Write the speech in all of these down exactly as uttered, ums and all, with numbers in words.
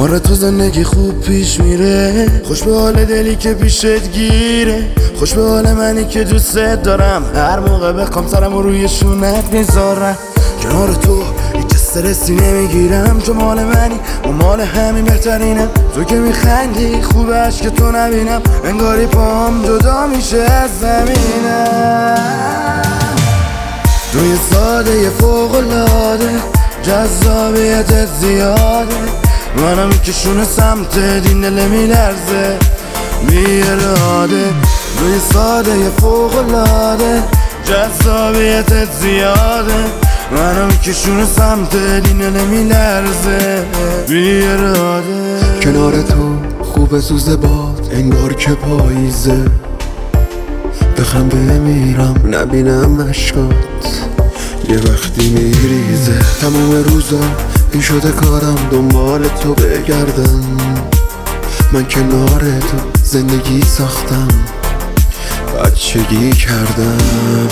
کنار تو زندگی خوب پیش میره، خوش به حال دلی که پیشت گیره، خوش به حال منی که دوست دارم، هر موقع بخوام سرمو روی شونت میذارم. کنار تو هیچ استرسی نمیگیرم، چون مال منی و مال همین بهترینم. تو که میخندی خوبه عشق تو نبینم، انگاری پام جدا میشه از زمینم. توی ساده فوق‌العاده، جذابیتت زیاده، منم که شونه سمت دین دل میلرزه بی اراده. توی ساده فوق‌العاده، جذابیتت زیاده، منم که شونه سمت دین دل میلرزه بی اراده. کنار تو خوب سوز باد، انگار که پاییزه، بخنده میرم نبینم مشکات، یه وقتی میریزه. تمام روزا این شده کارم دنبال تو بگردم، من کنار تو زندگی ساختم، بچگی کردم.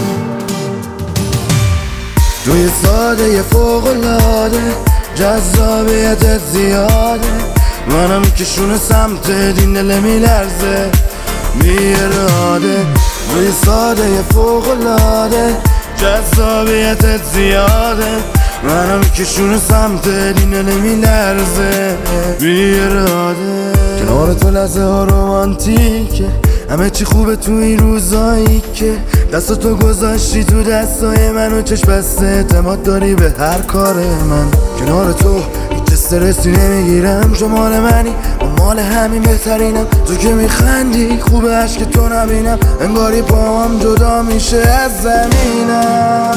توی ساده فوق‌العاده، جذابیتت زیاده، منم که شونه سمت دین دل میلرزه بی اراده. توی ساده فوق‌العاده، جذابیتت زیاده، منم که شونه سمت دین دل میلرزه بی اراده. کنار تو لحظه ها رومانتیکه، همه چی خوبه تو این روزایی که دست تو گذاشتی تو دستای من و چشم بسته اعتماد داری به هر کار من. کنار تو هیچ استرسی نمیگیرم، چون مال منی و مال همین بهترینم. تو که میخندی خوبه عشق تو نبینم، انگاری پاهم جدا میشه از زمینم.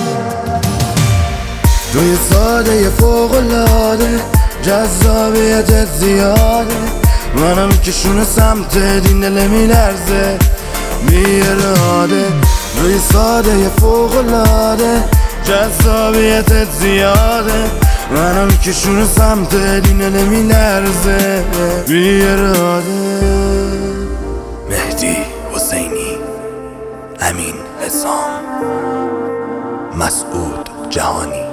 توی ساده فوق‌العاده، جذابیتت زیاده، منم که شونه سمت دین دل میلرزه بی اراده. توی ساده فوق‌العاده، جذابیتت زیاده، منم که شونه سمت دین دل میلرزه بی اراده. مهدی حسینی، امین حسام، مسعود جهانی.